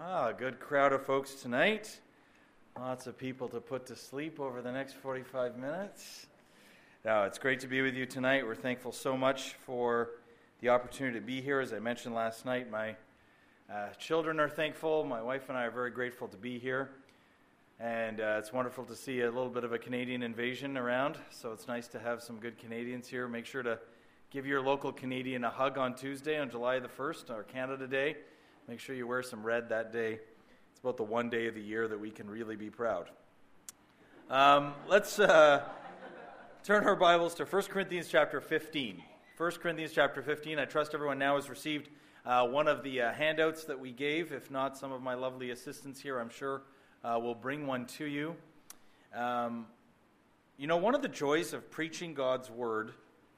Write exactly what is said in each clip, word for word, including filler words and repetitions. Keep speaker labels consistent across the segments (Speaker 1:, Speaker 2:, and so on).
Speaker 1: Ah, good crowd of folks tonight. Lots of people to put to sleep over the next forty-five minutes. Now, it's great to be with you tonight. We're thankful so much for the opportunity to be here. As I mentioned last night, my uh, children are thankful. My wife and I are very grateful to be here. And uh, it's wonderful to see a little bit of a Canadian invasion around. So it's nice to have some good Canadians here. Make sure to give your local Canadian a hug on Tuesday, on July the first, our Canada Day. Make sure you wear some red that day. It's about the one day of the year that we can really be proud. Um, let's uh, turn our Bibles to First Corinthians chapter fifteen. First Corinthians chapter fifteen. I trust everyone now has received uh, one of the uh, handouts that we gave. If not, some of my lovely assistants here, I'm sure, uh, will bring one to you. Um, you know, one of the joys of preaching God's Word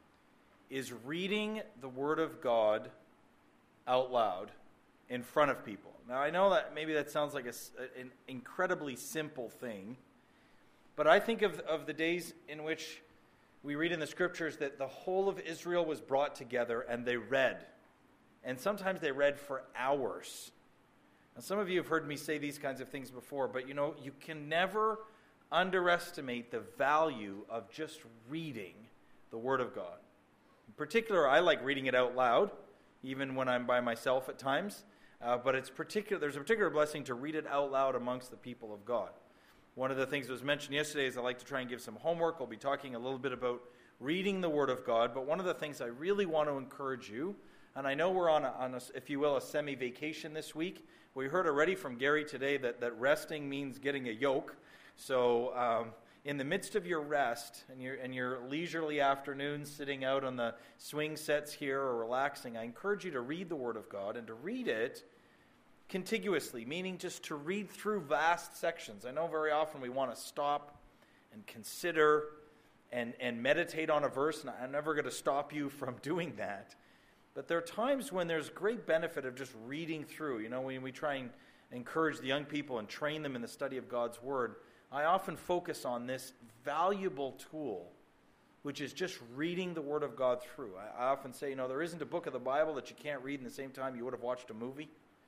Speaker 1: is reading the Word of God out loud in front of people. Now, I know that maybe that sounds like a, an incredibly simple thing, but I think of, of the days in which we read in the Scriptures that the whole of Israel was brought together and they read. And sometimes they read for hours. Now, some of you have heard me say these kinds of things before, but you know, you can never underestimate the value of just reading the Word of God. In particular, I like reading it out loud, even when I'm by myself at times. Uh, but it's particular. There's a particular blessing to read it out loud amongst the people of God. One of the things that was mentioned yesterday is I like to try and give some homework. We'll be talking a little bit about reading the Word of God. But one of the things I really want to encourage you, and I know we're on, a, on a, if you will, a semi-vacation this week. We heard already from Gary today that, that resting means getting a yoke. So um, in the midst of your rest and your, and your leisurely afternoons sitting out on the swing sets here or relaxing, I encourage you to read the Word of God and to read it contiguously, meaning just to read through vast sections. I know very often we want to stop and consider and, and meditate on a verse, and I'm never going to stop you from doing that. But there are times when there's great benefit of just reading through. You know, when we try and encourage the young people and train them in the study of God's Word, I often focus on this valuable tool, which is just reading the Word of God through. I, I often say, you know, there isn't a book of the Bible that you can't read in the same time you would have watched a movie.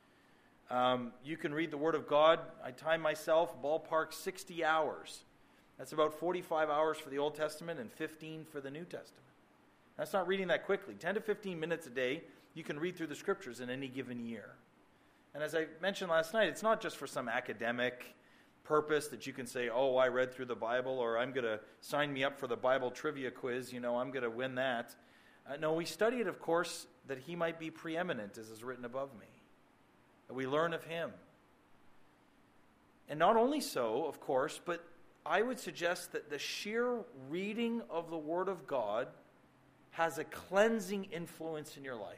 Speaker 1: Um, you can read the Word of God. I time myself, ballpark sixty hours. That's about forty-five hours for the Old Testament and fifteen for the New Testament. That's not reading that quickly. ten to fifteen minutes a day, you can read through the Scriptures in any given year. And as I mentioned last night, it's not just for some academic purpose that you can say, oh, I read through the Bible, or I'm going to sign me up for the Bible trivia quiz, you know, I'm going to win that. Uh, no, we study it, of course, that He might be preeminent, as is written above me. That we learn of Him. And not only so, of course, but I would suggest that the sheer reading of the Word of God has a cleansing influence in your life.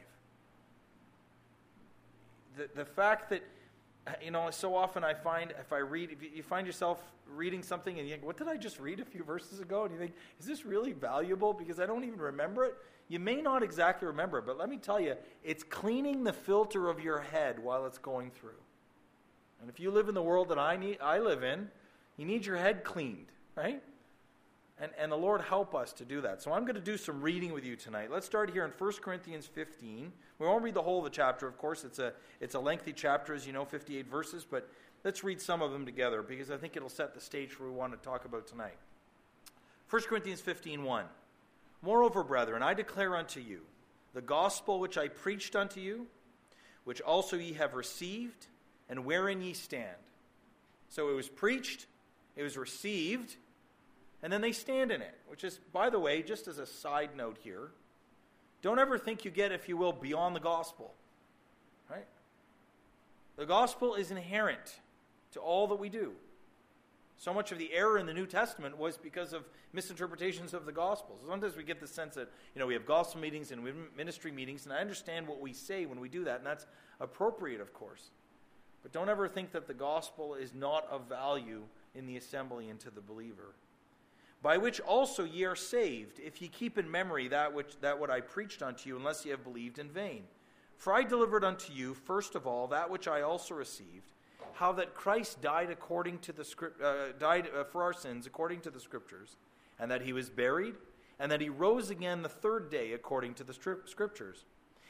Speaker 1: The, the fact that, you know, so often I find, if I read, if you find yourself reading something and you think, what did I just read a few verses ago? And you think, is this really valuable? Because I don't even remember it. You may not exactly remember it, but let me tell you, it's cleaning the filter of your head while it's going through. And if you live in the world that I need, I live in, you need your head cleaned, right? And, and the Lord help us to do that. So I'm going to do some reading with you tonight. Let's start here in First Corinthians fifteen. We won't read the whole of the chapter, of course. It's a, it's a lengthy chapter, as you know, fifty-eight verses, but let's read some of them together because I think it'll set the stage for what we want to talk about tonight. First Corinthians fifteen one. Moreover, brethren, I declare unto you the gospel which I preached unto you, which also ye have received, and wherein ye stand. So it was preached, it was received, and then they stand in it, which is, by the way, just as a side note here, don't ever think you get, if you will, beyond the gospel. Right? The gospel is inherent to all that we do. So much of the error in the New Testament was because of misinterpretations of the Gospels. Sometimes we get the sense that, you know, we have gospel meetings and we have ministry meetings, and I understand what we say when we do that, and that's appropriate, of course. But don't ever think that the gospel is not of value in the assembly and to the believer. By which also ye are saved, if ye keep in memory that which that what I preached unto you, unless ye have believed in vain. For I delivered unto you, first of all, that which I also received, how that Christ died according to the script, uh, died uh, for our sins according to the Scriptures, and that He was buried, and that He rose again the third day according to the Scriptures,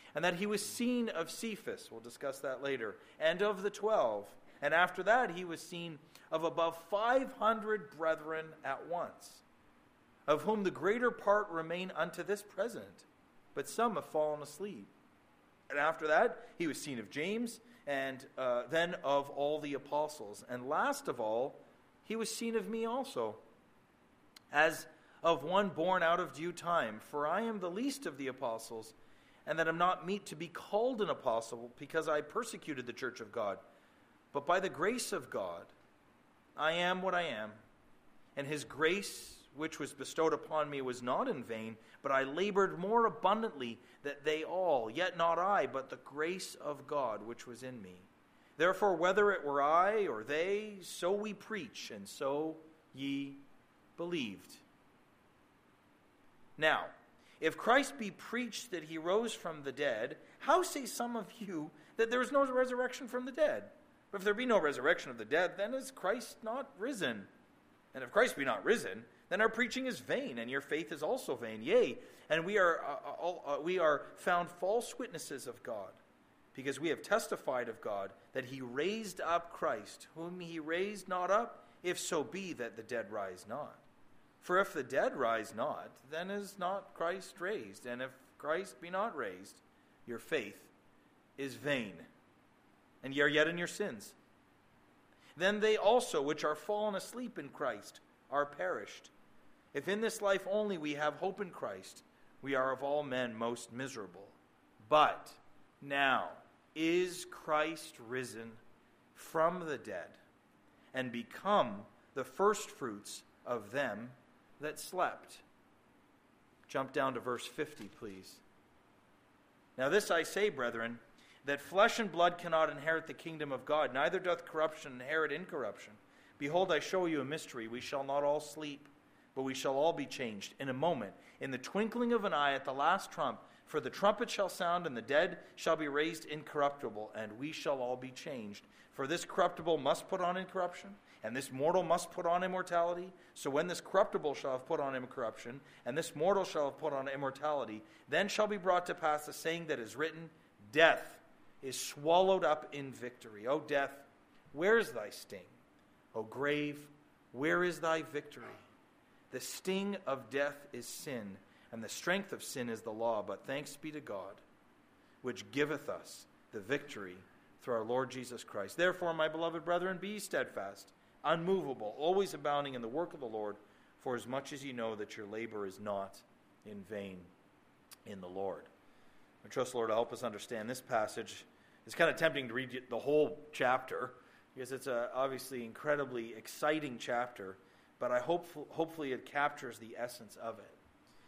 Speaker 1: and that he was seen of Cephas, we'll discuss that later, and of the twelve. And after that he was seen of above five hundred brethren at once, of whom the greater part remain unto this present, but some have fallen asleep. And after that he was seen of James, and uh, then of all the apostles. And last of all, he was seen of me also, as of one born out of due time. For I am the least of the apostles, and that am not meet to be called an apostle, because I persecuted the church of God. But by the grace of God, I am what I am. And his grace, which was bestowed upon me, was not in vain, but I labored more abundantly than they all, yet not I, but the grace of God which was in me. Therefore, whether it were I or they, so we preach, and so ye believed. Now, if Christ be preached that he rose from the dead, how say some of you that there is no resurrection from the dead? But if there be no resurrection of the dead, then is Christ not risen? And if Christ be not risen, then our preaching is vain, and your faith is also vain. Yea, and we are uh, uh, we are found false witnesses of God, because we have testified of God that he raised up Christ, whom he raised not up, if so be that the dead rise not. For if the dead rise not, then is not Christ raised. And if Christ be not raised, your faith is vain, and ye are yet in your sins. Then they also which are fallen asleep in Christ are perished. If in this life only we have hope in Christ, we are of all men most miserable. But now is Christ risen from the dead, and become the firstfruits of them that slept. Jump down to verse fifty, please. Now this I say, brethren, that flesh and blood cannot inherit the kingdom of God, neither doth corruption inherit incorruption. Behold, I show you a mystery. We shall not all sleep, but we shall all be changed in a moment, in the twinkling of an eye, at the last trump. For the trumpet shall sound, and the dead shall be raised incorruptible, and we shall all be changed. For this corruptible must put on incorruption, and this mortal must put on immortality. So when this corruptible shall have put on incorruption, and this mortal shall have put on immortality, then shall be brought to pass the saying that is written, Death is swallowed up in victory. O death, where is thy sting? O grave, where is thy victory? The sting of death is sin, and the strength of sin is the law. But thanks be to God, which giveth us the victory through our Lord Jesus Christ. Therefore, my beloved brethren, be ye steadfast, unmovable, always abounding in the work of the Lord, for as much as ye know that your labor is not in vain in the Lord. I trust the Lord to help us understand this passage. It's kind of tempting to read the whole chapter, because it's a obviously incredibly exciting chapter, but I hope hopefully it captures the essence of it.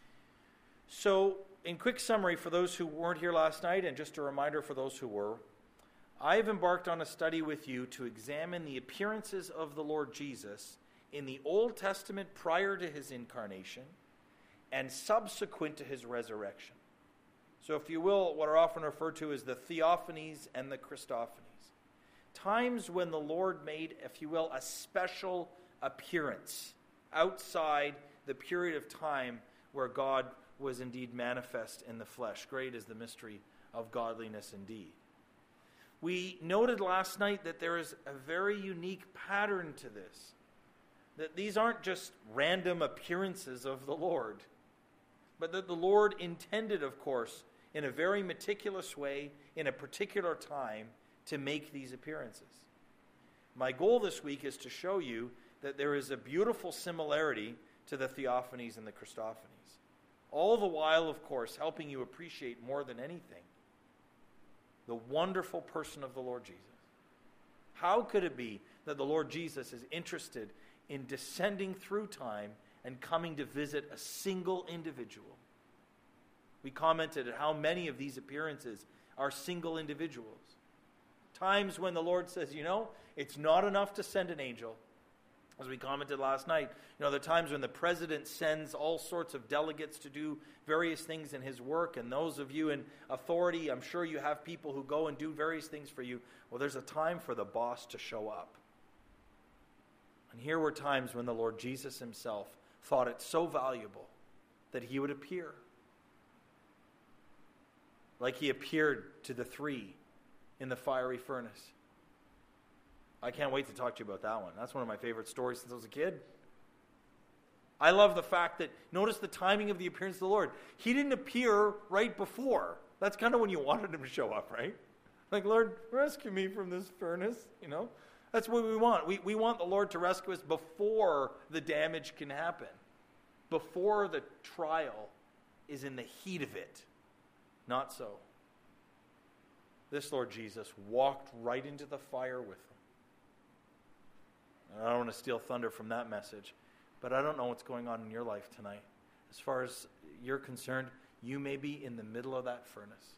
Speaker 1: So, in quick summary for those who weren't here last night, and just a reminder for those who were, I have embarked on a study with you to examine the appearances of the Lord Jesus in the Old Testament prior to his incarnation and subsequent to his resurrection. So if you will, what are often referred to as the theophanies and the Christophanies. Times when the Lord made, if you will, a special appearance outside the period of time where God was indeed manifest in the flesh. Great is the mystery of godliness indeed. We noted last night that there is a very unique pattern to this. That these aren't just random appearances of the Lord, but that the Lord intended, of course, in a very meticulous way, in a particular time, to make these appearances. My goal this week is to show you that there is a beautiful similarity to the theophanies and the Christophanies. All the while, of course, helping you appreciate more than anything the wonderful person of the Lord Jesus. How could it be that the Lord Jesus is interested in descending through time and coming to visit a single individual? We commented at how many of these appearances are single individuals. Times when the Lord says, you know, it's not enough to send an angel. As we commented last night, you know, the times when the president sends all sorts of delegates to do various things in his work, and those of you in authority, I'm sure you have people who go and do various things for you. Well, there's a time for the boss to show up. And here were times when the Lord Jesus himself thought it so valuable that he would appear. like he appeared to the three in the fiery furnace. I can't wait to talk to you about that one. That's one of my favorite stories since I was a kid. I love the fact that, notice the timing of the appearance of the Lord. He didn't appear right before. That's kind of when you wanted him to show up, right? Like, Lord, rescue me from this furnace, you know? That's what we want. We, we want the Lord to rescue us before the damage can happen, before the trial is in the heat of it. Not so. This Lord Jesus walked right into the fire with them. I don't want to steal thunder from that message, but I don't know what's going on in your life tonight. As far as you're concerned, you may be in the middle of that furnace.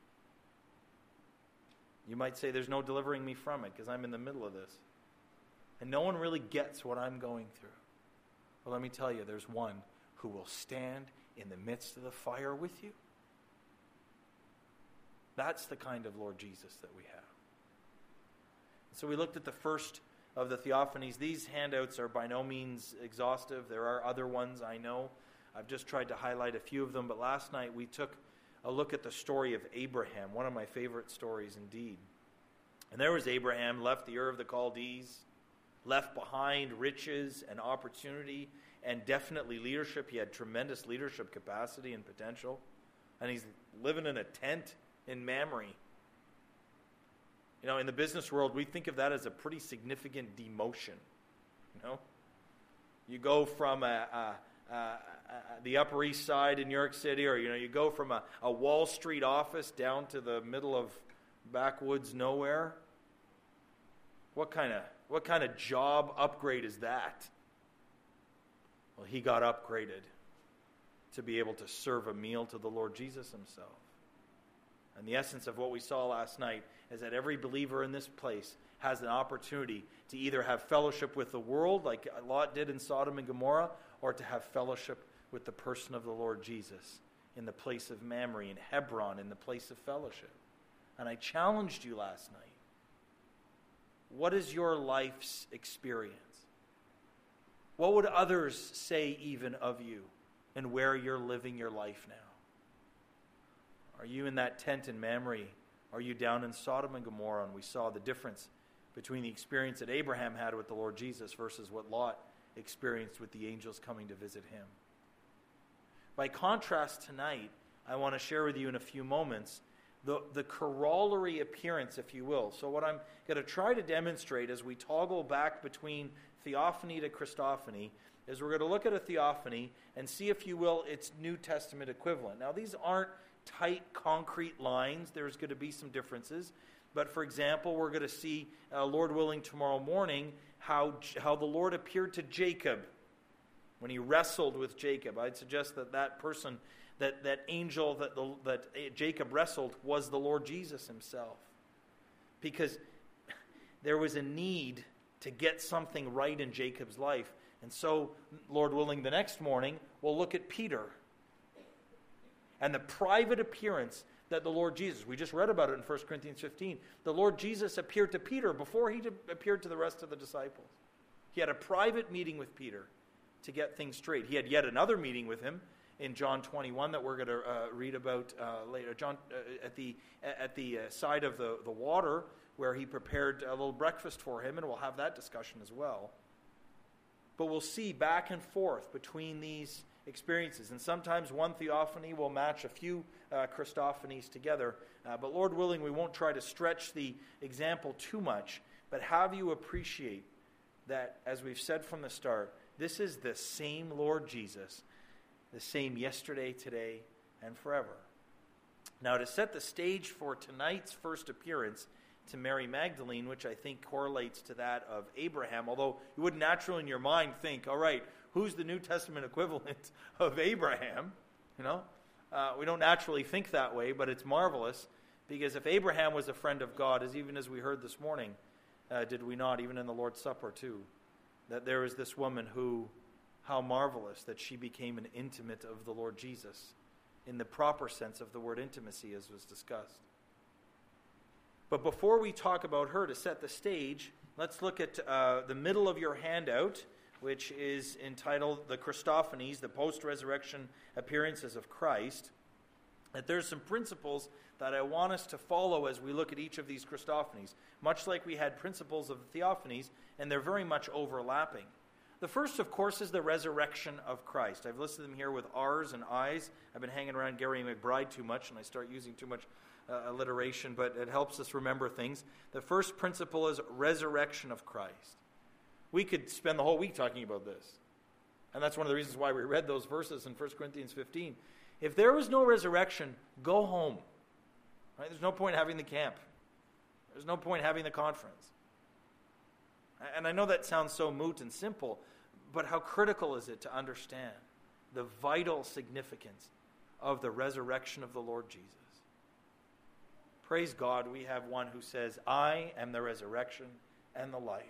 Speaker 1: You might say, there's no delivering me from it because I'm in the middle of this. And no one really gets what I'm going through. Well, let me tell you, there's one who will stand in the midst of the fire with you. That's the kind of Lord Jesus that we have. So we looked at the first of the theophanies. These handouts are by no means exhaustive. There are other ones, I know. I've just tried to highlight a few of them. But last night we took a look at the story of Abraham, one of my favorite stories indeed. And there was Abraham, left the Ur of the Chaldees, left behind riches and opportunity and definitely leadership. He had tremendous leadership capacity and potential. And he's living in a tent in Mamre. You know, in the business world, we think of that as a pretty significant demotion. You know, you go from a, a, a, a, the Upper East Side in New York City, or you know, you go from a, a Wall Street office down to the middle of backwoods nowhere. What kind of what kind of job upgrade is that? Well, he got upgraded to be able to serve a meal to the Lord Jesus himself. And the essence of what we saw last night is that every believer in this place has an opportunity to either have fellowship with the world, like Lot did in Sodom and Gomorrah, or to have fellowship with the person of the Lord Jesus in the place of Mamre, in Hebron, in the place of fellowship. And I challenged you last night. What is your life's experience? What would others say even of you and where you're living your life now? Are you in that tent in Mamre? Are you down in Sodom and Gomorrah? And we saw the difference between the experience that Abraham had with the Lord Jesus versus what Lot experienced with the angels coming to visit him. By contrast, tonight, I want to share with you in a few moments the, the corollary appearance, if you will. So what I'm going to try to demonstrate as we toggle back between theophany to Christophany is we're going to look at a theophany and see, if you will, its New Testament equivalent. Now, these aren't tight, concrete lines. There's going to be some differences. But, for example, we're going to see, uh, Lord willing, tomorrow morning, how, how the Lord appeared to Jacob when he wrestled with Jacob. I'd suggest that that person, that, that angel that, the, that Jacob wrestled was the Lord Jesus himself. Because there was a need to get something right in Jacob's life. And so, Lord willing, the next morning, we'll look at Peter and the private appearance that the Lord Jesus, we just read about it in First Corinthians fifteen, the Lord Jesus appeared to Peter before he appeared to the rest of the disciples. He had a private meeting with Peter to get things straight. He had yet another meeting with him in John twenty-one that we're going to uh, read about uh, later. John uh, at the at the uh, side of the, the water where he prepared a little breakfast for him, and we'll have that discussion as well. But we'll see back and forth between these experiences. And sometimes one theophany will match a few uh, Christophanies together. Uh, but Lord willing, we won't try to stretch the example too much, but have you appreciate that, as we've said from the start, this is the same Lord Jesus, the same yesterday, today, and forever. Now, to set the stage for tonight's first appearance to Mary Magdalene, which I think correlates to that of Abraham, although you would naturally in your mind think, all right, who's the New Testament equivalent of Abraham? You know, uh, we don't naturally think that way, but it's marvelous, because if Abraham was a friend of God, as even as we heard this morning, uh, did we not, even in the Lord's Supper too, that there is this woman who, how marvelous that she became an intimate of the Lord Jesus, in the proper sense of the word intimacy, as was discussed. But before we talk about her, to set the stage, let's look at uh, the middle of your handout, which is entitled The Christophanies, the Post-Resurrection Appearances of Christ. that there's some principles that I want us to follow as we look at each of these Christophanies, much like we had principles of the Theophanies, and they're very much overlapping. The first, of course, is the resurrection of Christ. I've listed them here with R's and I's. I've been hanging around Gary McBride too much, and I start using too much uh, alliteration, but it helps us remember things. The first principle is resurrection of Christ. We could spend the whole week talking about this. And that's one of the reasons why we read those verses in First Corinthians fifteen. If there was no resurrection, go home. Right? There's no point having the camp. There's no point having the conference. And I know that sounds so moot and simple, but how critical is it to understand the vital significance of the resurrection of the Lord Jesus? Praise God, we have one who says, I am the resurrection and the life.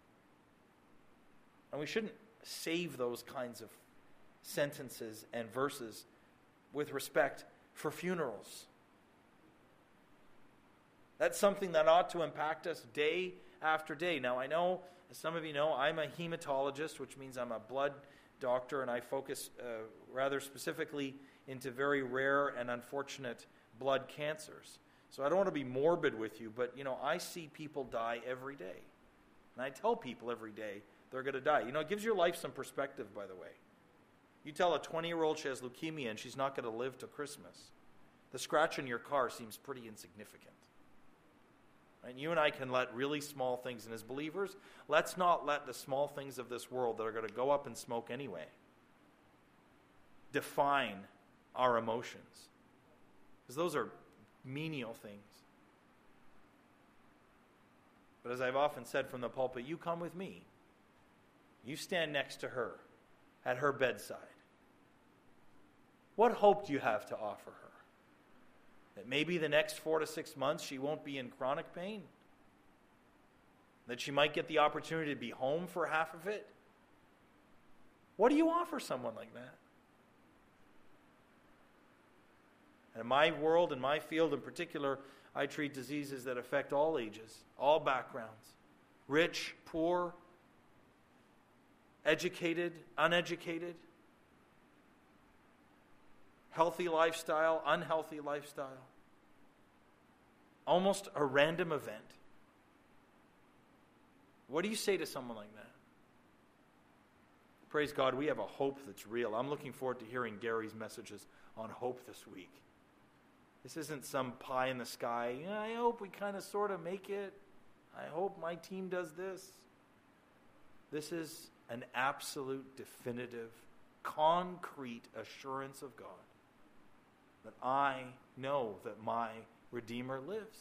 Speaker 1: And we shouldn't save those kinds of sentences and verses with respect for funerals. That's something that ought to impact us day after day. Now, I know, as some of you know, I'm a hematologist, which means I'm a blood doctor, and I focus uh, rather specifically into very rare and unfortunate blood cancers. So I don't want to be morbid with you, but, you know, I see people die every day. And I tell people every day they're going to die. You know, it gives your life some perspective, by the way. You tell a twenty-year-old she has leukemia and she's not going to live till Christmas. The scratch in your car seems pretty insignificant. And you and I can let really small things, and as believers, let's not let the small things of this world that are going to go up in smoke anyway define our emotions. Because those are menial things. But as I've often said from the pulpit, you come with me. You stand next to her at her bedside. What hope do you have to offer her? That maybe the next four to six months she won't be in chronic pain? That she might get the opportunity to be home for half of it? What do you offer someone like that? And in my world, in my field in particular, I treat diseases that affect all ages, all backgrounds, rich, poor, educated, uneducated, healthy lifestyle, unhealthy lifestyle. Almost a random event. What do you say to someone like that? Praise God, we have a hope that's real. I'm looking forward to hearing Gary's messages on hope this week. This isn't some pie in the sky. Yeah, I hope we kind of sort of make it. I hope my team does this. This is an absolute, definitive, concrete assurance of God that I know that my Redeemer lives.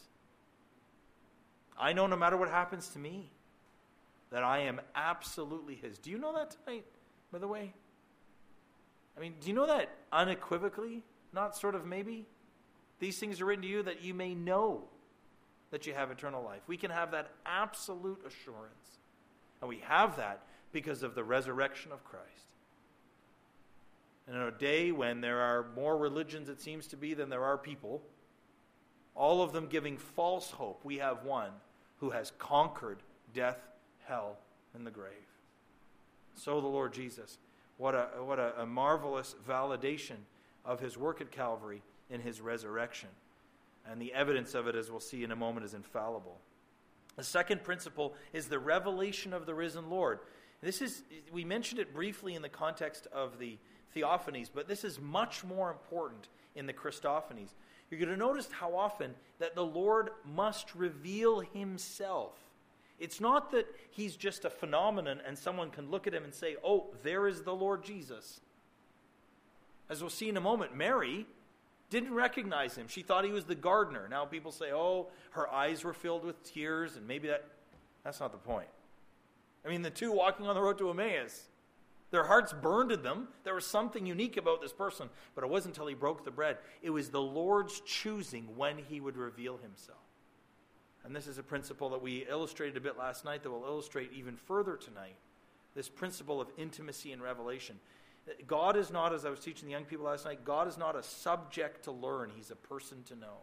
Speaker 1: I know no matter what happens to me, that I am absolutely His. Do you know that tonight, by the way? I mean, do you know that unequivocally? Not sort of maybe? These things are written to you that you may know that you have eternal life. We can have that absolute assurance. And we have that because of the resurrection of Christ. And in a day when there are more religions, it seems to be, than there are people, all of them giving false hope, we have one who has conquered death, hell, and the grave. So the Lord Jesus, what a, what a, a marvelous validation of His work at Calvary in His resurrection. And the evidence of it, as we'll see in a moment, is infallible. The second principle is the revelation of the risen Lord. This is, we mentioned it briefly in the context of the Theophanies, but this is much more important in the Christophanies. You're going to notice how often that the Lord must reveal Himself. It's not that He's just a phenomenon and someone can look at Him and say, oh, there is the Lord Jesus. As we'll see in a moment, Mary didn't recognize Him. She thought He was the gardener. Now people say, oh, her eyes were filled with tears, and maybe that, that's not the point. I mean, the two walking on the road to Emmaus, their hearts burned in them. There was something unique about this person, but it wasn't until He broke the bread. It was the Lord's choosing when He would reveal Himself. And this is a principle that we illustrated a bit last night that we'll illustrate even further tonight. This principle of intimacy and revelation. God is not, as I was teaching the young people last night, God is not a subject to learn. He's a person to know.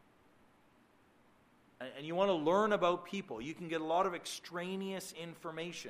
Speaker 1: And, and you want to learn about people. You can get a lot of extraneous information.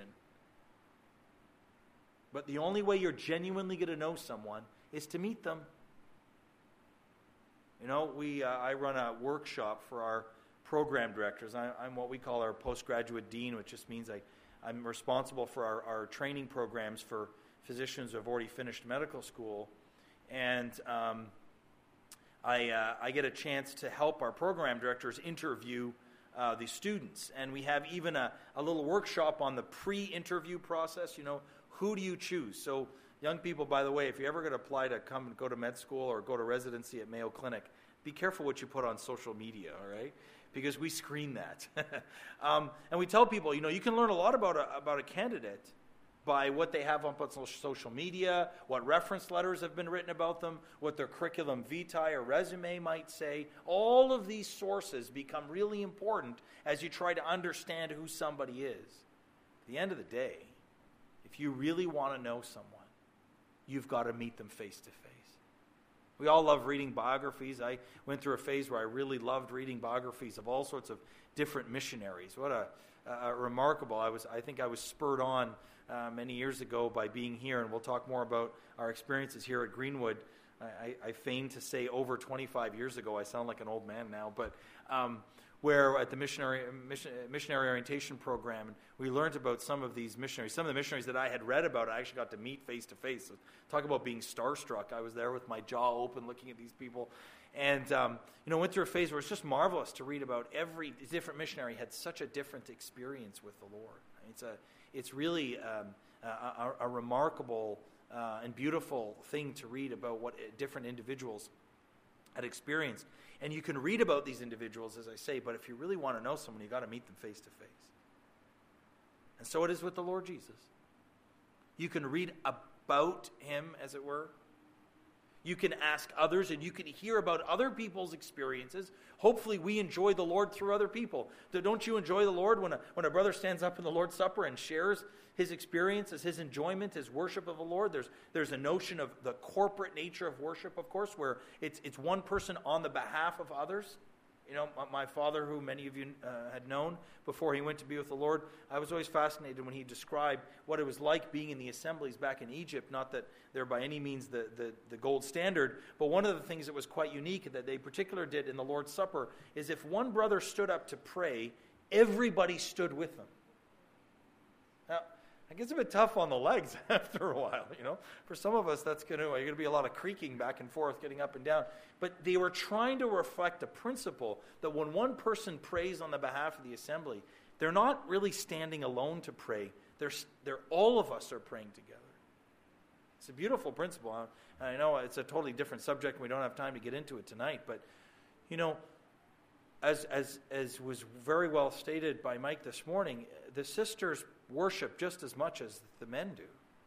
Speaker 1: But the only way you're genuinely going to know someone is to meet them. You know, we uh, I run a workshop for our program directors. I, I'm what we call our postgraduate dean, which just means I, I'm responsible for our, our training programs for physicians who have already finished medical school. And um, I, uh, I get a chance to help our program directors interview uh, the students. And we have even a, a little workshop on the pre-interview process. You know, who do you choose? So young people, by the way, if you're ever going to apply to come and go to med school or go to residency at Mayo Clinic, be careful what you put on social media, all right? Because we screen that. um, and we tell people, you know, you can learn a lot about a, about a candidate by what they have up on social media, what reference letters have been written about them, what their curriculum vitae or resume might say. All of these sources become really important as you try to understand who somebody is. At the end of the day, if you really want to know someone, you've got to meet them face to face. We all love reading biographies. I went through a phase where I really loved reading biographies of all sorts of different missionaries. What a, a remarkable, I was. I think I was spurred on uh, many years ago by being here, and we'll talk more about our experiences here at Greenwood. I, I feign to say over twenty-five years ago. I sound like an old man now, but um, where at the missionary mission, missionary orientation program, we learned about some of these missionaries. Some of the missionaries that I had read about, I actually got to meet face to face. So talk about being starstruck. I was there with my jaw open looking at these people. And, um, you know, went through a phase where it's just marvelous to read about every different missionary had such a different experience with the Lord. It's a, it's really um, a, a, a remarkable uh, and beautiful thing to read about what different individuals had experienced. And you can read about these individuals, as I say, but if you really want to know someone, you've got to meet them face to face. And so it is with the Lord Jesus. You can read about him, as it were. You can ask others, and you can hear about other people's experiences. Hopefully we enjoy the Lord through other people. Don't you enjoy the Lord when a, when a brother stands up in the Lord's Supper and shares his experiences, his enjoyment, his worship of the Lord? There's there's a notion of the corporate nature of worship, of course, where it's it's one person on the behalf of others. You know, my father, who many of you uh, had known before he went to be with the Lord, I was always fascinated when he described what it was like being in the assemblies back in Egypt. Not that they're by any means the, the, the gold standard, but one of the things that was quite unique that they particularly did in the Lord's Supper is if one brother stood up to pray, everybody stood with them. Now, it gets a bit tough on the legs after a while, you know. For some of us, that's going to, you're going to be a lot of creaking back and forth, getting up and down. But they were trying to reflect a principle that when one person prays on the behalf of the assembly, they're not really standing alone to pray. They're, they're all of us are praying together. It's a beautiful principle. I know it's a totally different subject, and we don't have time to get into it tonight. But, you know, as as as was very well stated by Mike this morning, the sisters worship just as much as the men do.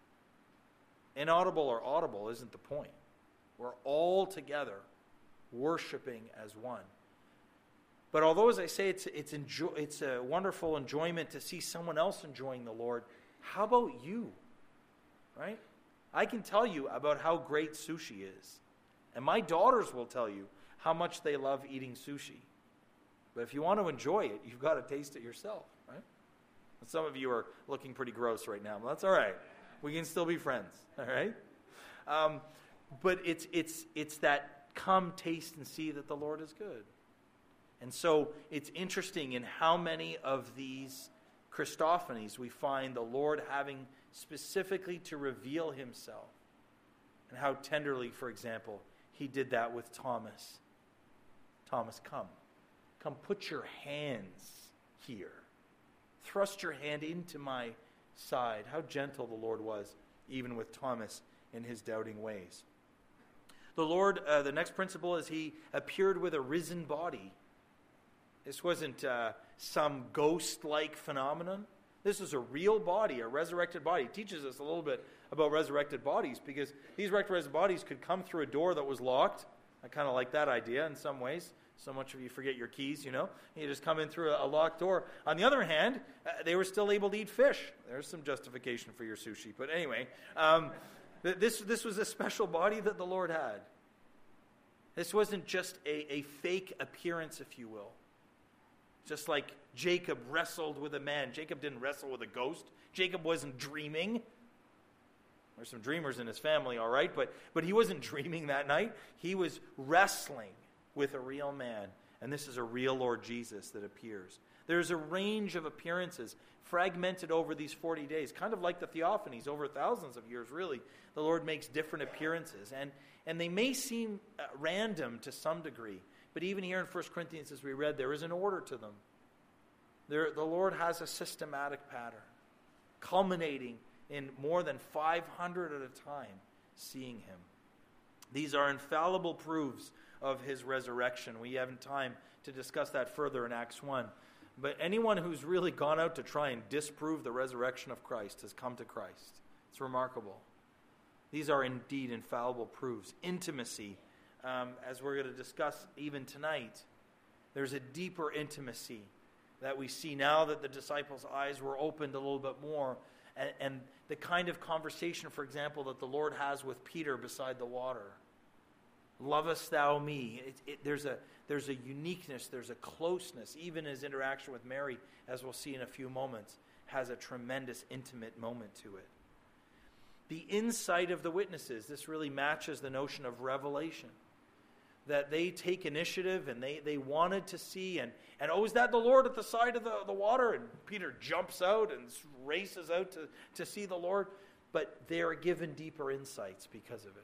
Speaker 1: Inaudible or audible isn't the point. We're all together worshiping as one. But although, as I say, it's it's enjoy, it's a wonderful enjoyment to see someone else enjoying the Lord, how about you? Right? I can tell you about how great sushi is. And my daughters will tell you how much they love eating sushi. But if you want to enjoy it, you've got to taste it yourself, right? And some of you are looking pretty gross right now. But that's all right. We can still be friends, all right? Um, but it's it's it's that come taste and see that the Lord is good. And so it's interesting in how many of these Christophanies we find the Lord having specifically to reveal himself. And how tenderly, for example, he did that with Thomas. Thomas, come. Come put your hands here. Thrust your hand into my side. How gentle the Lord was, even with Thomas in his doubting ways. The Lord, uh, the next principle is he appeared with a risen body. This wasn't uh, some ghost-like phenomenon. This is a real body, a resurrected body. It teaches us a little bit about resurrected bodies because these resurrected bodies could come through a door that was locked. I kind of like that idea in some ways. So much of you forget your keys, you know. You just come in through a, a locked door. On the other hand, uh, they were still able to eat fish. There's some justification for your sushi. But anyway, um, th- this, this was a special body that the Lord had. This wasn't just a, a fake appearance, if you will. Just like Jacob wrestled with a man. Jacob didn't wrestle with a ghost. Jacob wasn't dreaming. There's some dreamers in his family, all right, but, but he wasn't dreaming that night. He was wrestling with a real man. And this is a real Lord Jesus that appears. There's a range of appearances fragmented over these forty days, kind of like the theophanies over thousands of years, really. The Lord makes different appearances. And, and they may seem uh, random to some degree, but even here in First Corinthians, as we read, there is an order to them. There, the Lord has a systematic pattern, culminating in more than five hundred at a time seeing him. These are infallible proofs of his resurrection. We haven't time to discuss that further in Acts one. But anyone who's really gone out to try and disprove the resurrection of Christ has come to Christ. It's remarkable. These are indeed infallible proofs. Intimacy, um, as we're going to discuss even tonight, there's a deeper intimacy that we see now that the disciples' eyes were opened a little bit more. And, and the kind of conversation, for example, that the Lord has with Peter beside the water. Lovest thou me? It, it, there's a there's a uniqueness, there's a closeness. Even his interaction with Mary, as we'll see in a few moments, has a tremendous intimate moment to it. The insight of the witnesses, this really matches the notion of revelation. That they take initiative and they, they wanted to see, and, and oh, is that the Lord at the side of the, the water? And Peter jumps out and races out to, to see the Lord. But they are given deeper insights because of it.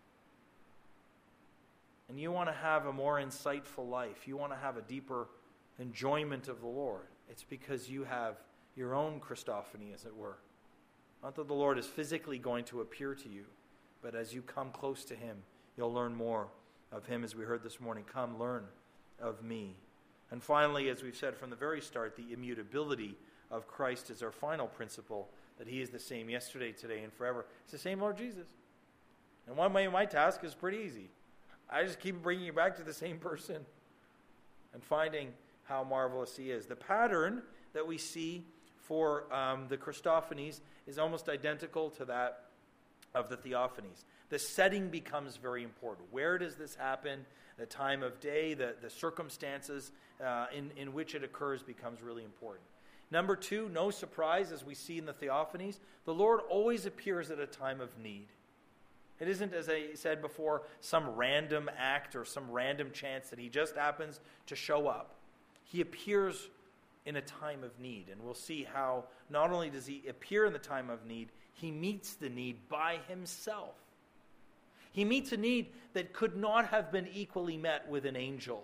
Speaker 1: And you want to have a more insightful life. You want to have a deeper enjoyment of the Lord. It's because you have your own Christophany, as it were. Not that the Lord is physically going to appear to you, but as you come close to him, you'll learn more of him, as we heard this morning. Come, learn of me. And finally, as we've said from the very start, the immutability of Christ is our final principle, that he is the same yesterday, today, and forever. It's the same Lord Jesus. And one way my task is pretty easy. I just keep bringing you back to the same person and finding how marvelous he is. The pattern that we see for um, the Christophanies is almost identical to that of the Theophanies. The setting becomes very important. Where does this happen? The time of day, the, the circumstances uh, in, in which it occurs becomes really important. Number two, no surprise, as we see in the Theophanies, the Lord always appears at a time of need. It isn't, as I said before, some random act or some random chance that he just happens to show up. He appears in a time of need, and we'll see how not only does he appear in the time of need, he meets the need by himself. He meets a need that could not have been equally met with an angel.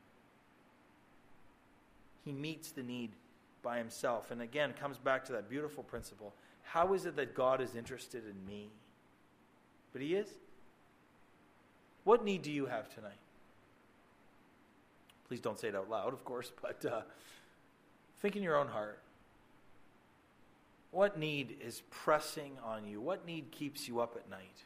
Speaker 1: He meets the need by himself. And again, comes back to that beautiful principle. How is it that God is interested in me? But he is. What need do you have tonight? Please don't say it out loud, of course, but uh, think in your own heart. What need is pressing on you? What need keeps you up at night?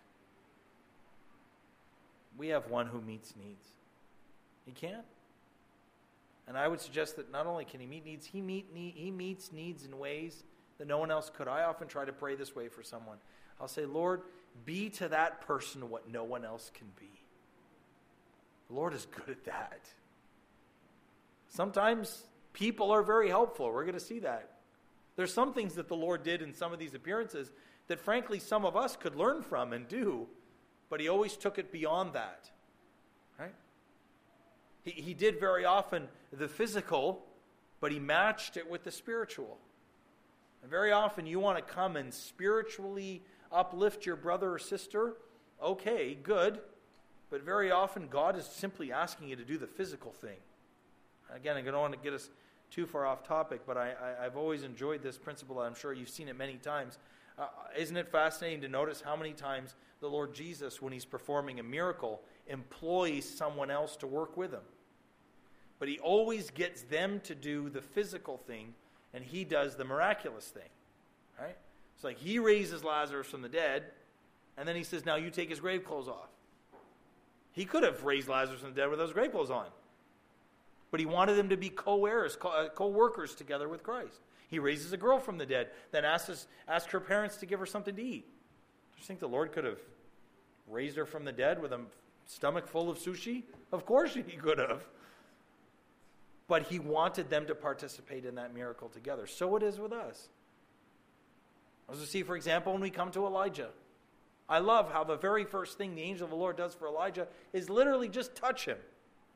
Speaker 1: We have one who meets needs. He can. And I would suggest that not only can he meet needs, he, meet need, he meets needs in ways that no one else could. I often try to pray this way for someone. I'll say, Lord, be to that person what no one else can be. The Lord is good at that. Sometimes people are very helpful. We're going to see that. There's some things that the Lord did in some of these appearances that frankly some of us could learn from and do, but he always took it beyond that. Right? He, he did very often the physical, but he matched it with the spiritual. And very often you want to come and spiritually uplift your brother or sister. Okay, good. But very often God is simply asking you to do the physical thing. Again, I don't want to get us too far off topic, but I, I, I've always enjoyed this principle. I'm sure you've seen it many times. Uh, isn't it fascinating to notice how many times the Lord Jesus, when he's performing a miracle, employs someone else to work with him? But he always gets them to do the physical thing, and he does the miraculous thing. Right? It's like he raises Lazarus from the dead, and then he says, now you take his grave clothes off. He could have raised Lazarus from the dead with those grave clothes on. But he wanted them to be co-heirs, co-workers together with Christ. He raises a girl from the dead, then asks, asks her parents to give her something to eat. Do you think the Lord could have raised her from the dead with a stomach full of sushi? Of course he could have. But he wanted them to participate in that miracle together. So it is with us. As we see, for example, when we come to Elijah. I love how the very first thing the angel of the Lord does for Elijah is literally just touch him.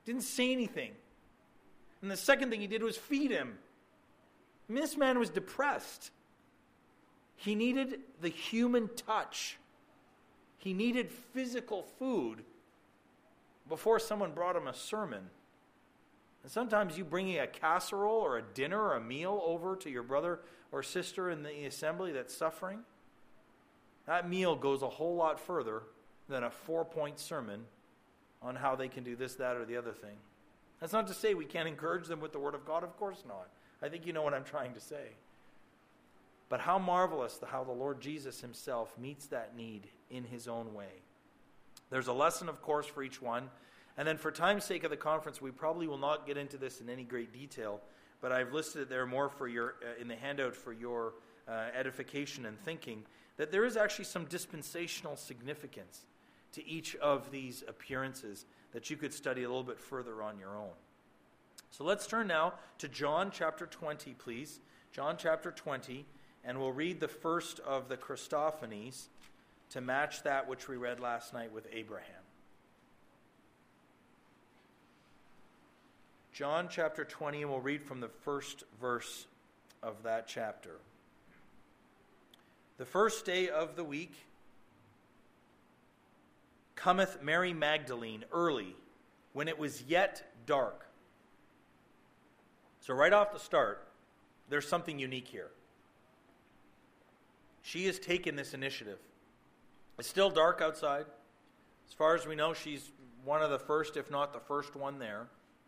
Speaker 1: Didn't say anything. And the second thing he did was feed him. I mean, this man was depressed. He needed the human touch. He needed physical food before someone brought him a sermon. And sometimes you bringing a casserole or a dinner or a meal over to your brother or sister in the assembly that's suffering, that meal goes a whole lot further than a four-point sermon on how they can do this, that, or the other thing. That's not to say we can't encourage them with the Word of God. Of course not. I think you know what I'm trying to say. But how marvelous the, how the Lord Jesus himself meets that need in his own way. There's a lesson, of course, for each one. And then for time's sake of the conference, we probably will not get into this in any great detail, but I've listed it there more for your uh, in the handout for your uh, edification and thinking, that there is actually some dispensational significance to each of these appearances that you could study a little bit further on your own. So let's turn now to John chapter twenty, please. John chapter twenty, and we'll read the first of the Christophanies to match that which we read last night with Abraham. John chapter twenty, and we'll read from the first verse of that chapter. The first day of the week cometh Mary Magdalene early, when it was yet dark. So right off the start, there's something unique here. She has taken this initiative. It's still dark outside. As far as we know, she's one of the first, if not the first one there.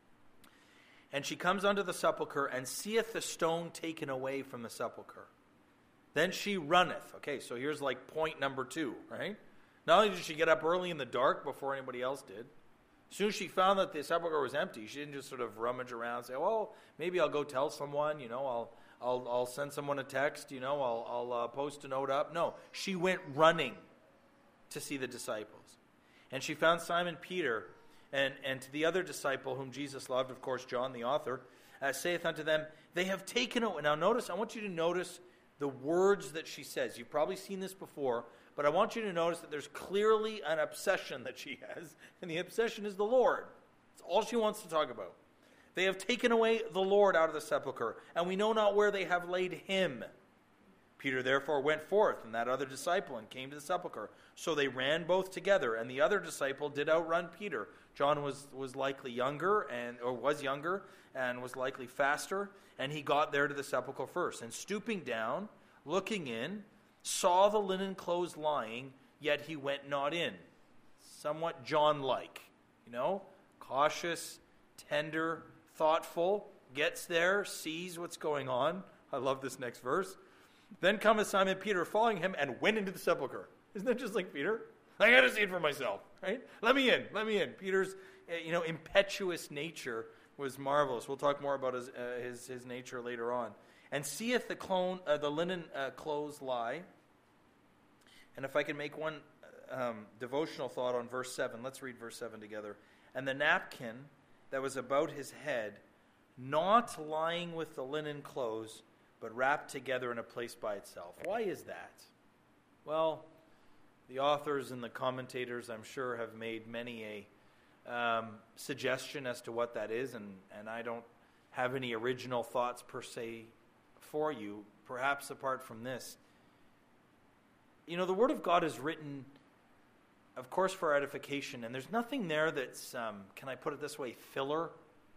Speaker 1: And she comes unto the sepulchre, and seeth the stone taken away from the sepulchre. Then she runneth. Okay, so here's like point number two, right? Not only did she get up early in the dark before anybody else did, as soon as she found that the sepulchre was empty, she didn't just sort of rummage around and say, well, maybe I'll go tell someone, you know, I'll I'll, I'll send someone a text, you know, I'll, I'll uh, post a note up. No, she went running to see the disciples. And she found Simon Peter, and, and to the other disciple whom Jesus loved, of course, John the author, uh, saith unto them, they have taken away. Now notice, I want you to notice the words that she says. You've probably seen this before, but I want you to notice that there's clearly an obsession that she has, and the obsession is the Lord. That's all she wants to talk about. They have taken away the Lord out of the sepulchre, and we know not where they have laid him. Peter therefore went forth, and that other disciple, and came to the sepulchre. So they ran both together, and the other disciple did outrun Peter. John was, was likely younger, and or was younger, and was likely faster, and he got there to the sepulchre first. And stooping down, looking in, saw the linen clothes lying, yet he went not in. Somewhat John-like, you know, cautious, tender, thoughtful, gets there, sees what's going on. I love this next verse. Then cometh Simon Peter following him and went into the sepulchre. Isn't that just like Peter? I got to see it for myself, right? Let me in, let me in. Peter's, you know, impetuous nature was marvelous. We'll talk more about his uh, his, his nature later on. And seeth the clone, uh, the linen uh, clothes lie. And if I can make one um, devotional thought on verse seven, let's read verse seven together. And the napkin that was about his head, not lying with the linen clothes, but wrapped together in a place by itself. Why is that? Well, the authors and the commentators, I'm sure, have made many a um, suggestion as to what that is, and, and I don't have any original thoughts per se for you, perhaps apart from this. You know, the Word of God is written, of course, for edification, and there's nothing there that's, um, can I put it this way, filler?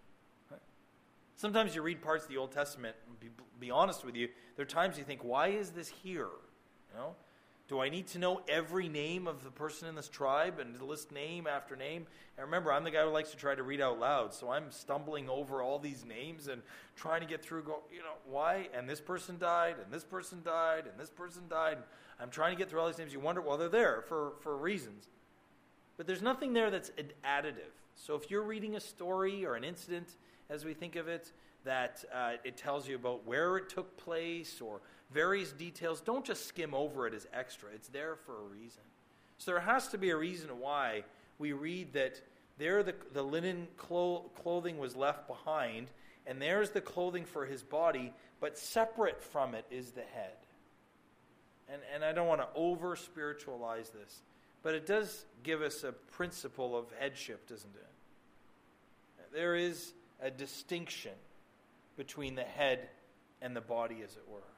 Speaker 1: Sometimes you read parts of the Old Testament, and be, be honest with you, there are times you think, why is this here? You know, do I need to know every name of the person in this tribe and to list name after name? And remember, I'm the guy who likes to try to read out loud, so I'm stumbling over all these names and trying to get through, go, you know, why? And this person died, and this person died, and this person died. I'm trying to get through all these names. You wonder, well, they're there for, for reasons. But there's nothing there that's additive. So if you're reading a story or an incident, as we think of it, that uh, it tells you about where it took place or various details, don't just skim over it as extra. It's there for a reason. So there has to be a reason why we read that there the, the linen clo- clothing was left behind, and there's the clothing for his body, but separate from it is the head. And, and I don't want to over-spiritualize this, but it does give us a principle of headship, doesn't it? There is a distinction between the head and the body, as it were.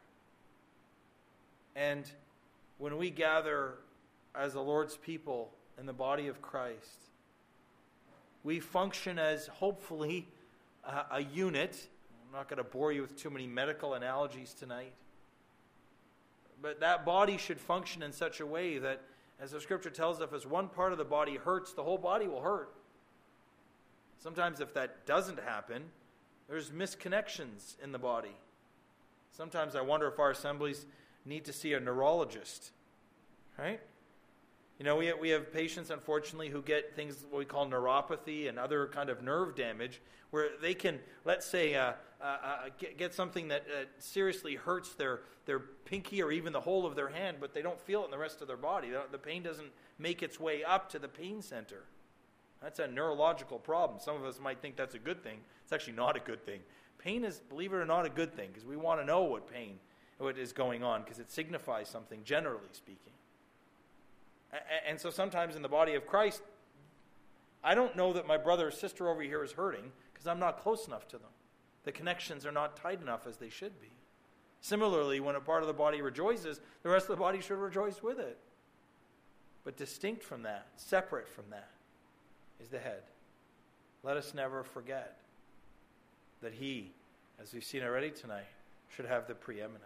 Speaker 1: And when we gather as the Lord's people in the body of Christ, we function as, hopefully, a, a unit. I'm not going to bore you with too many medical analogies tonight. But that body should function in such a way that, as the Scripture tells us, if one part of the body hurts, the whole body will hurt. Sometimes if that doesn't happen, there's misconnections in the body. Sometimes I wonder if our assemblies need to see a neurologist, right? You know, we have, we have patients, unfortunately, who get things what we call neuropathy and other kind of nerve damage, where they can, let's say, uh, uh, uh, get, get something that uh, seriously hurts their, their pinky or even the whole of their hand, but they don't feel it in the rest of their body. The pain doesn't make its way up to the pain center. That's a neurological problem. Some of us might think that's a good thing. It's actually not a good thing. Pain is, believe it or not, a good thing, because we want to know what pain, what is going on, because it signifies something, generally speaking. And so sometimes in the body of Christ, I don't know that my brother or sister over here is hurting because I'm not close enough to them. The connections are not tight enough as they should be. Similarly, when a part of the body rejoices, the rest of the body should rejoice with it. But distinct from that, separate from that, is the head. Let us never forget that he, as we've seen already tonight, should have the preeminence.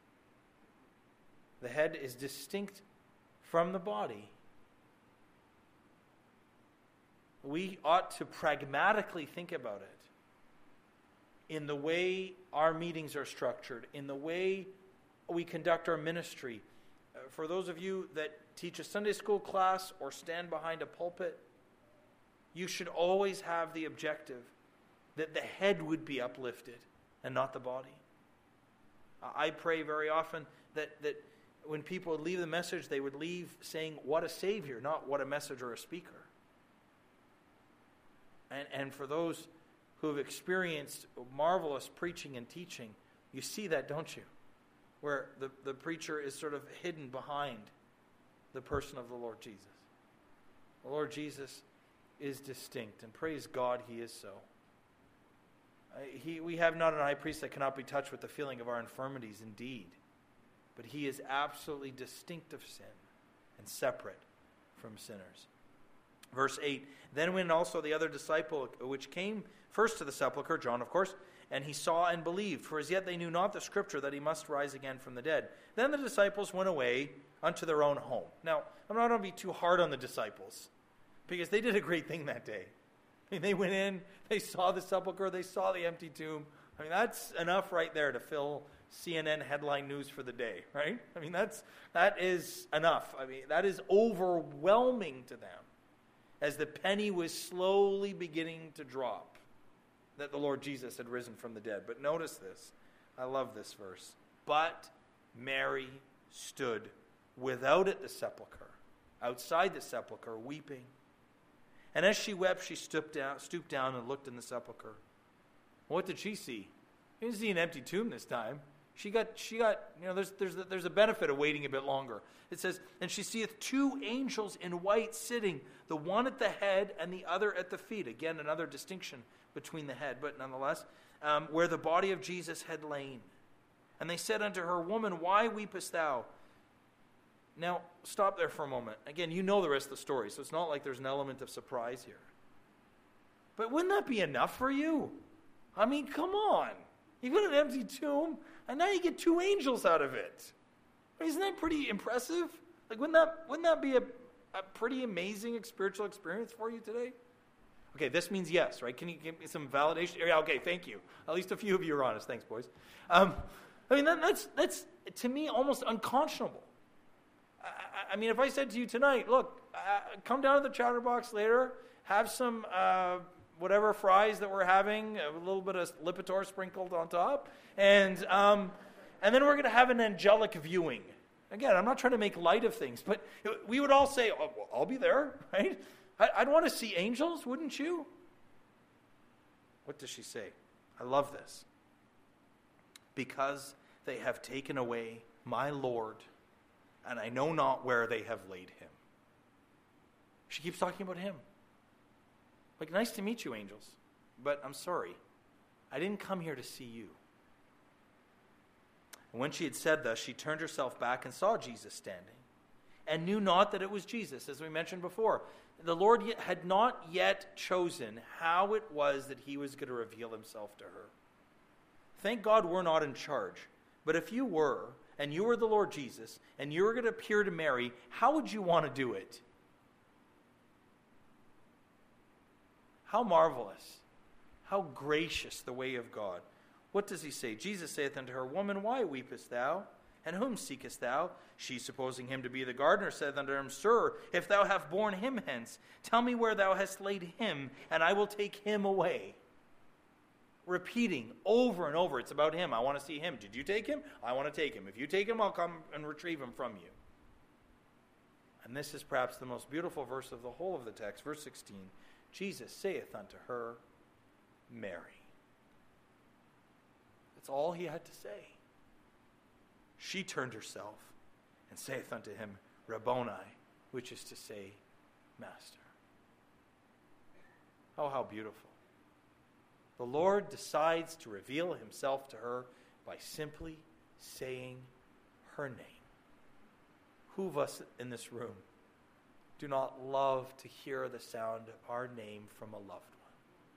Speaker 1: The head is distinct from the body. We ought to pragmatically think about it in the way our meetings are structured, in the way we conduct our ministry. Uh, for those of you that teach a Sunday school class or stand behind a pulpit, you should always have the objective that the head would be uplifted and not the body. Uh, I pray very often that that when people would leave the message, they would leave saying, what a Savior, not what a message or a speaker. And, and for those who have experienced marvelous preaching and teaching, you see that, don't you? Where the, the preacher is sort of hidden behind the person of the Lord Jesus. The Lord Jesus is distinct, and praise God he is so. Uh, he, we have not an high priest that cannot be touched with the feeling of our infirmities, indeed. But he is absolutely distinct of sin and separate from sinners. Verse eight, then when also the other disciple which came first to the sepulchre, John of course, and he saw and believed, for as yet they knew not the scripture that he must rise again from the dead. Then the disciples went away unto their own home. Now, I'm not going to be too hard on the disciples, because they did a great thing that day. I mean, they went in, they saw the sepulchre, they saw the empty tomb. I mean, that's enough right there to fill C N N headline news for the day, right? I mean, that's that is enough. I mean, that is overwhelming to them as the penny was slowly beginning to drop that the Lord Jesus had risen from the dead. But notice this. I love this verse. But Mary stood without at the sepulchre, outside the sepulchre, weeping. And as she wept, she stooped down, stooped down and looked in the sepulchre. What did she see? She didn't see an empty tomb this time. She got, she got, you know, there's, there's, there's a benefit of waiting a bit longer. It says, and she seeth two angels in white sitting, the one at the head and the other at the feet. Again, another distinction between the head, but nonetheless, um, where the body of Jesus had lain. And they said unto her, Woman, why weepest thou? Now, stop there for a moment. Again, you know the rest of the story, so it's not like there's an element of surprise here. But wouldn't that be enough for you? I mean, come on. You've got an empty tomb, and now you get two angels out of it. Isn't that pretty impressive? Like, wouldn't that wouldn't that be a, a pretty amazing spiritual experience for you today? Okay, this means yes, right? Can you give me some validation? Yeah, okay, thank you. At least a few of you are honest. Thanks, boys. Um, I mean, that, that's that's to me almost unconscionable. I, I mean, if I said to you tonight, look, uh, come down to the Chatterbox later, have some uh, whatever fries that we're having, a little bit of Lipitor sprinkled on top, and um, and then we're going to have an angelic viewing. Again, I'm not trying to make light of things, but we would all say, oh, well, I'll be there, right? I'd want to see angels, wouldn't you? What does she say? I love this. Because they have taken away my Lord, and I know not where they have laid him. She keeps talking about him. Like, nice to meet you, angels. but I'm sorry. I didn't come here to see you." And when she had said thus, she turned herself back and saw Jesus standing, and knew not that it was Jesus, as we mentioned before. The Lord had not yet chosen how it was that he was going to reveal himself to her. Thank God we're not in charge. But if you were, and you were the Lord Jesus, and you were going to appear to Mary, how would you want to do it? How marvelous, how gracious the way of God. What does he say? Jesus saith unto her, "Woman, why weepest thou? And whom seekest thou?" She, supposing him to be the gardener, said unto him, "Sir, if thou have borne him hence, tell me where thou hast laid him, and I will take him away." Repeating over and over, it's about him. I want to see him. Did you take him? I want to take him. If you take him, I'll come and retrieve him from you. And this is perhaps the most beautiful verse of the whole of the text. Verse sixteen, Jesus saith unto her, "Mary." That's all he had to say. She turned herself and saith unto him, "Rabboni," which is to say, Master. Oh, how beautiful. The Lord decides to reveal himself to her by simply saying her name. Who of us in this room do not love to hear the sound of our name from a loved one?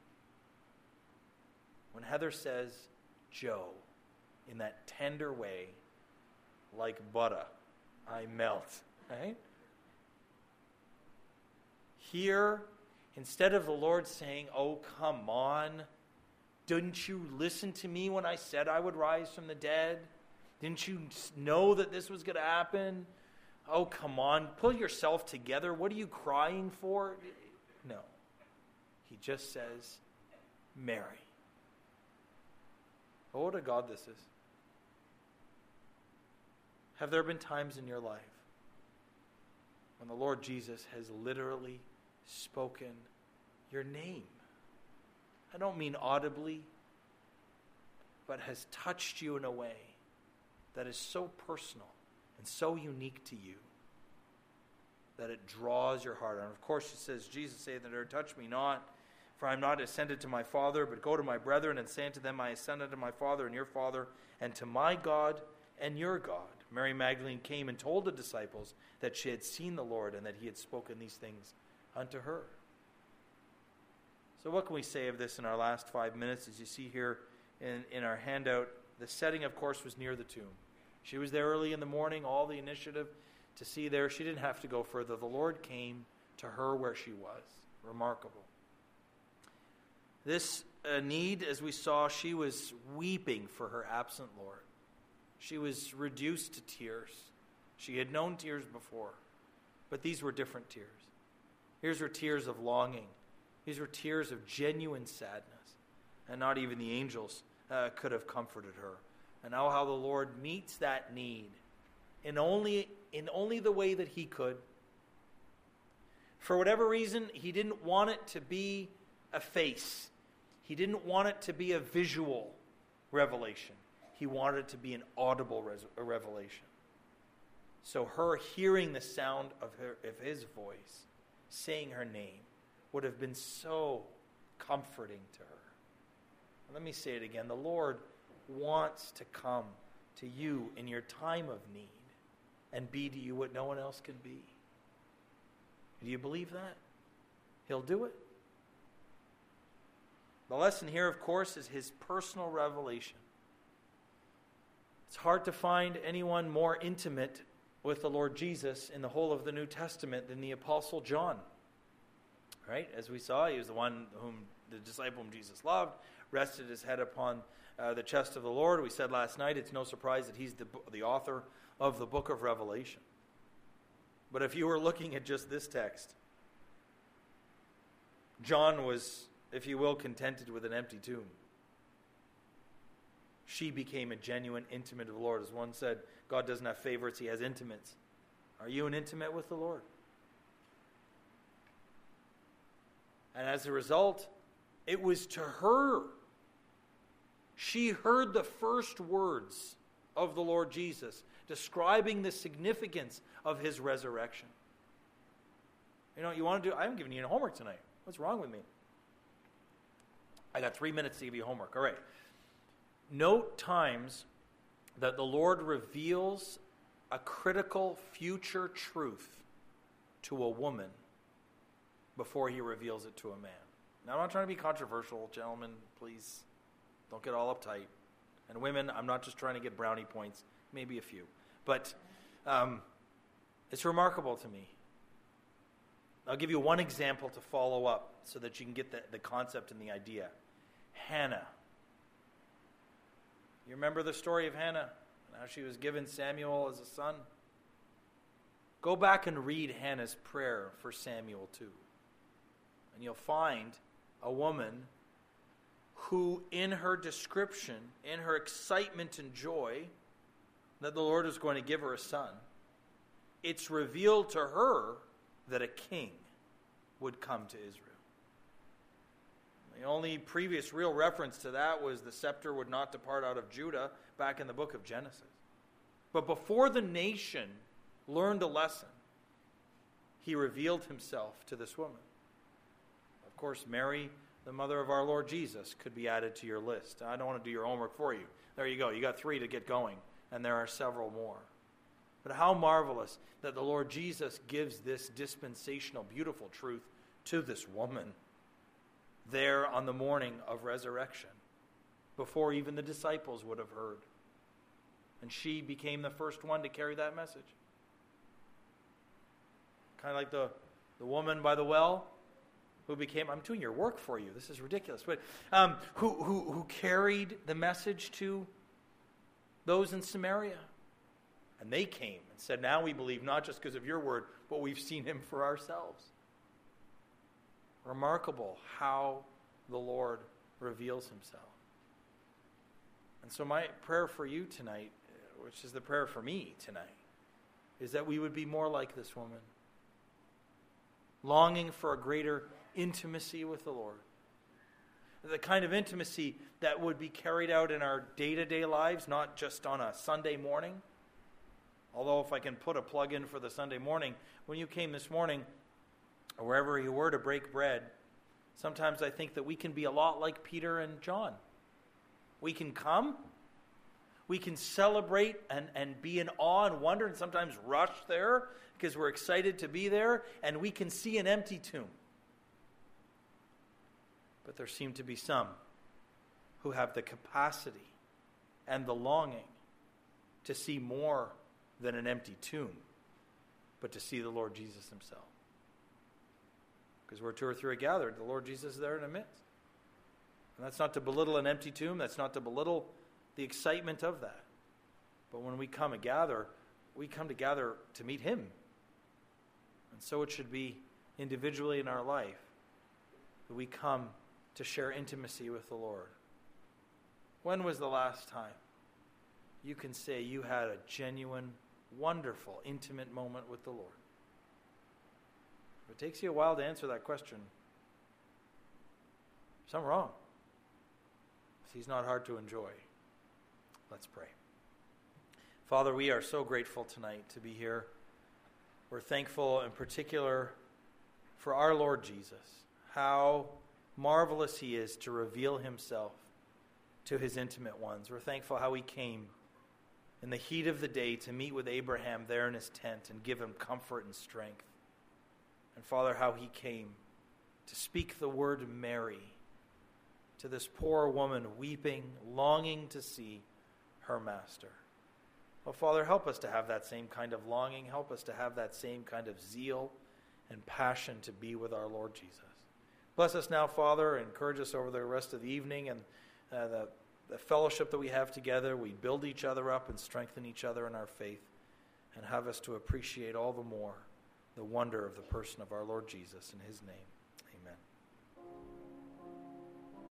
Speaker 1: When Heather says Joe in that tender way, like butter, I melt, right? Here, instead of the Lord saying, "Oh, come on, didn't you listen to me when I said I would rise from the dead? Didn't you know that this was going to happen? Oh, come on, pull yourself together. What are you crying for?" No. He just says, "Mary." Oh, what a God this is. Have there been times in your life when the Lord Jesus has literally spoken your name? I don't mean audibly, but has touched you in a way that is so personal and so unique to you that it draws your heart. And of course, it says, Jesus saith unto her, "Touch me not, for I am not ascended to my Father, but go to my brethren and say unto them, I ascended to my Father and your Father, and to my God and your God." Mary Magdalene came and told the disciples that she had seen the Lord and that he had spoken these things unto her. So what can we say of this in our last five minutes? As you see here in, in our handout, the setting, of course, was near the tomb. She was there early in the morning, all the initiative to see there. She didn't have to go further. The Lord came to her where she was. Remarkable. This uh, need, as we saw, she was weeping for her absent Lord. She was reduced to tears. She had known tears before, but these were different tears. Here's her tears of longing. These were tears of genuine sadness, and not even the angels uh, could have comforted her. And now how the Lord meets that need in only, in only the way that he could. For whatever reason, he didn't want it to be a face. He didn't want it to be a visual revelation. He wanted it to be an audible res- a revelation. So her hearing the sound of, her, of his voice, saying her name, would have been so comforting to her. Let me say it again. The Lord wants to come to you in your time of need and be to you what no one else can be. Do you believe that? He'll do it. The lesson here, of course, is his personal revelation. It's hard to find anyone more intimate with the Lord Jesus in the whole of the New Testament than the Apostle John. Right? As we saw, he was the one whom the disciple whom Jesus loved, rested his head upon uh, the chest of the Lord. We said last night, it's no surprise that he's the, the author of the book of Revelation. But if you were looking at just this text, John was, if you will, contented with an empty tomb. She became a genuine intimate of the Lord. As one said, God doesn't have favorites, he has intimates. Are you an intimate with the Lord? And as a result, it was to her. She heard the first words of the Lord Jesus describing the significance of his resurrection. You know, you want to do, I haven't given you any homework tonight. What's wrong with me?
Speaker 2: I got three minutes to give you homework. All right. Note times that the Lord reveals a critical future truth to a woman before he reveals it to a man. Now, I'm not trying to be controversial, gentlemen. Please don't get all uptight. And women, I'm not just trying to get brownie points, maybe a few. But um, it's remarkable to me. I'll give you one example to follow up so that you can get the, the concept and the idea. Hannah. You remember the story of Hannah? How she was given Samuel as a son? Go back and read Hannah's prayer for Samuel too. And you'll find a woman who, in her description, in her excitement and joy that the Lord is going to give her a son, it's revealed to her that a king would come to Israel. The only previous real reference to that was the scepter would not depart out of Judah back in the book of Genesis. But before the nation learned a lesson, he revealed himself to this woman. Of course, Mary, the mother of our Lord Jesus, could be added to your list. I don't want to do your homework for you. There you go. You got three to get going, and there are several more. But how marvelous that the Lord Jesus gives this dispensational, beautiful truth to this woman there on the morning of resurrection, before even the disciples would have heard. And she became the first one to carry that message. Kind of like the, the woman by the well who became, I'm doing your work for you, this is ridiculous, but um, who, who, who carried the message to those in Samaria. And they came and said, now we believe not just because of your word, but we've seen him for ourselves. Remarkable how the Lord reveals himself. And so my prayer for you tonight, which is the prayer for me tonight, is that we would be more like this woman, longing for a greater intimacy with the Lord. The kind of intimacy that would be carried out in our day-to-day lives, not just on a Sunday morning. Although if I can put a plug in for the Sunday morning, when you came this morning, or wherever you were to break bread, sometimes I think that we can be a lot like Peter and John. We can come, we can celebrate and, and be in awe and wonder and sometimes rush there because we're excited to be there, and we can see an empty tomb. But there seem to be some who have the capacity and the longing to see more than an empty tomb, but to see the Lord Jesus himself. Because where two or three are gathered, the Lord Jesus is there in the midst. And that's not to belittle an empty tomb. That's not to belittle the excitement of that. But when we come and gather, we come to gather to meet him. And so it should be individually in our life that we come to share intimacy with the Lord. When was the last time you can say you had a genuine, wonderful, intimate moment with the Lord? If it takes you a while to answer that question, something wrong. He's not hard to enjoy. Let's pray. Father, we are so grateful tonight to be here. We're thankful in particular for our Lord Jesus, how marvelous he is to reveal himself to his intimate ones. We're thankful how he came in the heat of the day to meet with Abraham there in his tent and give him comfort and strength. And Father, how he came to speak the word Mary to this poor woman weeping, longing to see her master. Oh, Father, help us to have that same kind of longing. Help us to have that same kind of zeal and passion to be with our Lord Jesus. Bless us now, Father, and encourage us over the rest of the evening and uh, the, the fellowship that we have together. We build each other up and strengthen each other in our faith, and have us to appreciate all the more the wonder of the person of our Lord Jesus in his name.